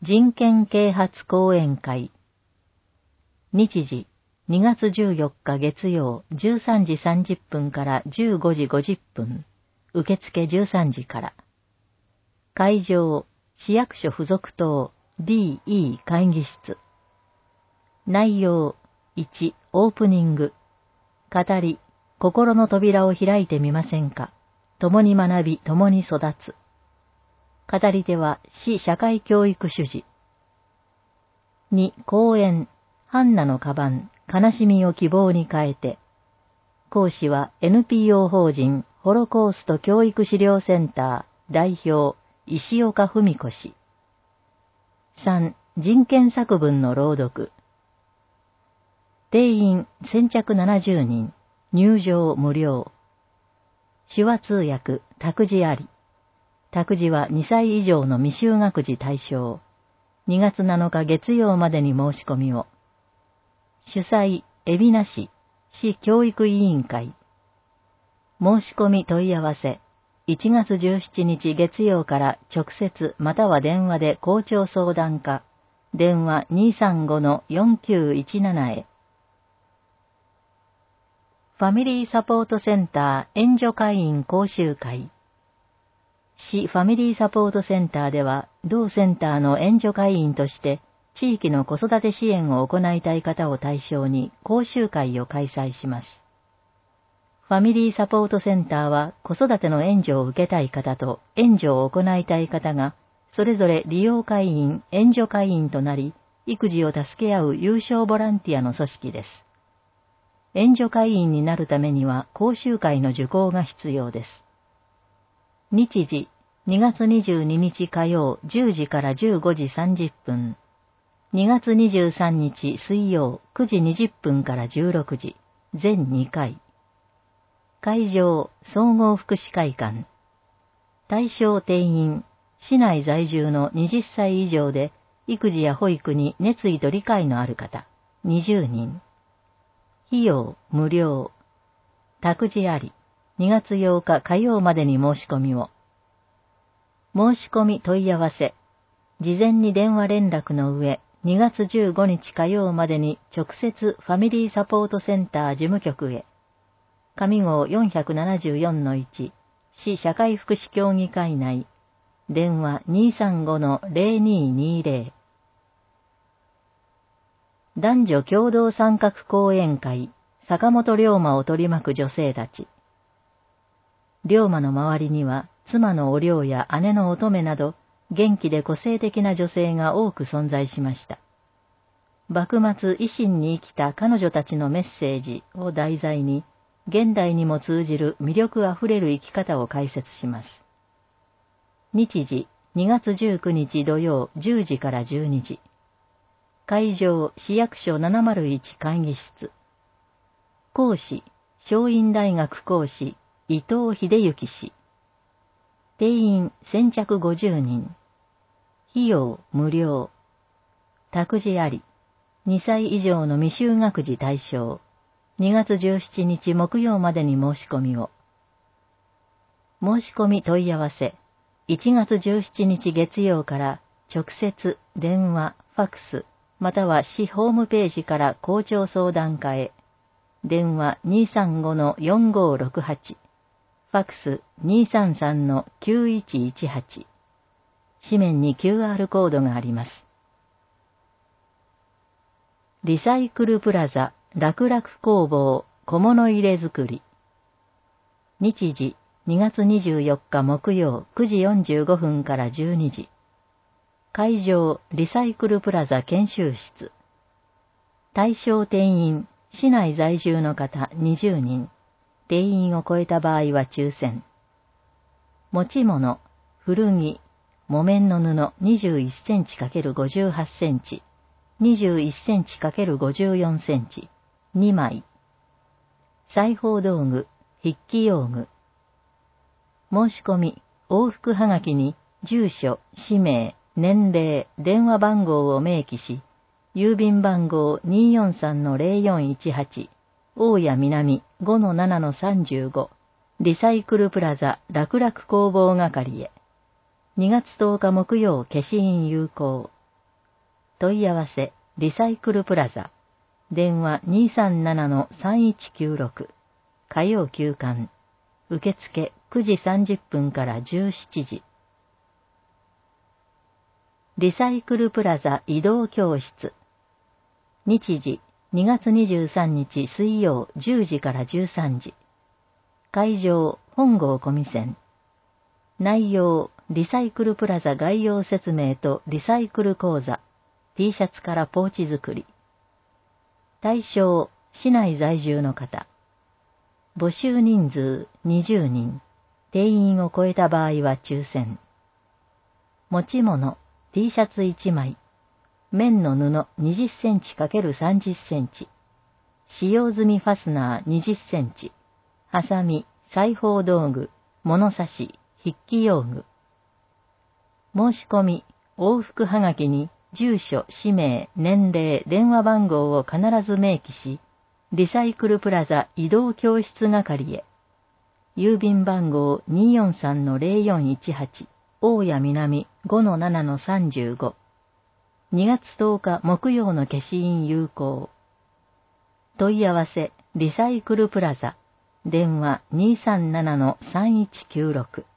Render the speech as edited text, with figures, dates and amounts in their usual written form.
人権啓発講演会。日時、2月14日月曜13時30分から15時50分。受付13時から。会場、市役所附属棟 DE 会議室。内容、1、オープニング。語り、心の扉を開いてみませんか。共に学び、共に育つ。語り手は市社会教育主事。2、講演、ハンナのカバン、悲しみを希望に変えて。講師は NPO 法人ホロコースト教育資料センター代表石岡文子氏。3、人権作文の朗読。定員先着70人、入場無料。手話通訳、託児あり。託児は2歳以上の未就学児対象。2月7日月曜までに申し込みを。主催、海老名市、市教育委員会。申し込み問い合わせ、1月17日月曜から直接または電話で校長相談課、電話 235-4917 へ。ファミリーサポートセンター援助会員講習会。市ファミリーサポートセンターでは、同センターの援助会員として、地域の子育て支援を行いたい方を対象に講習会を開催します。ファミリーサポートセンターは、子育ての援助を受けたい方と援助を行いたい方が、それぞれ利用会員、援助会員となり、育児を助け合う有償ボランティアの組織です。援助会員になるためには、講習会の受講が必要です。日時、2月22日火曜10時から15時30分。2月23日水曜9時20分から16時。全2回。会場、総合福祉会館。対象定員、市内在住の20歳以上で、育児や保育に熱意と理解のある方、20人。費用、無料。託児あり。2月8日火曜までに申し込みを。申し込み問い合わせ。事前に電話連絡の上、2月15日火曜までに直接ファミリーサポートセンター事務局へ。上号 474-1、市社会福祉協議会内。電話 235-0220。男女共同参画講演会、坂本龍馬を取り巻く女性たち。龍馬の周りには、妻のお涼や姉の乙女など、元気で個性的な女性が多く存在しました。幕末維新に生きた彼女たちのメッセージを題材に、現代にも通じる魅力あふれる生き方を解説します。日時、2月19日土曜10時から12時。会場、市役所701会議室。講師、松陰大学講師、伊藤秀幸氏。定員先着50人。費用無料。託児あり。2歳以上の未就学児対象。2月17日木曜までに申し込みを。申し込み問い合わせ。1月17日月曜から直接、電話、ファクス、または市ホームページから校長相談課へ。電話 235-4568。ファクス 233-9118。紙面に QR コードがあります。リサイクルプラザ、楽々工房、小物入れ作り。日時、2月24日木曜9時45分から12時。会場、リサイクルプラザ研修室。対象定員、市内在住の方20人。定員を超えた場合は抽選。持ち物、古着、木綿の布21センチ ×58 センチ、21センチ ×54 センチ、2枚。裁縫道具、筆記用具。申し込み、往復はがきに、住所、氏名、年齢、電話番号を明記し、郵便番号 243-0418、大谷南 5-7-35、リサイクルプラザ楽々工房係へ。2月10日木曜消印有効。 問い合わせ、リサイクルプラザ。電話237-3196。火曜休館。受付9時30分から17時。リサイクルプラザ移動教室。日時、2月23日水曜10時から13時。会場、本郷小見線。内容、リサイクルプラザ概要説明とリサイクル講座。T シャツからポーチ作り。対象、市内在住の方。募集人数20人。定員を超えた場合は抽選。持ち物、T シャツ1枚。綿の布20センチ ×30 センチ。使用済みファスナー20センチ。ハサミ、裁縫道具、物差し、筆記用具。申し込み、往復はがきに住所、氏名、年齢、電話番号を必ず明記し、リサイクルプラザ移動教室係へ。郵便番号 243-0418、大谷南 5-7-35。2月10日木曜の消印有効。問い合わせ、リサイクルプラザ。電話237-3196。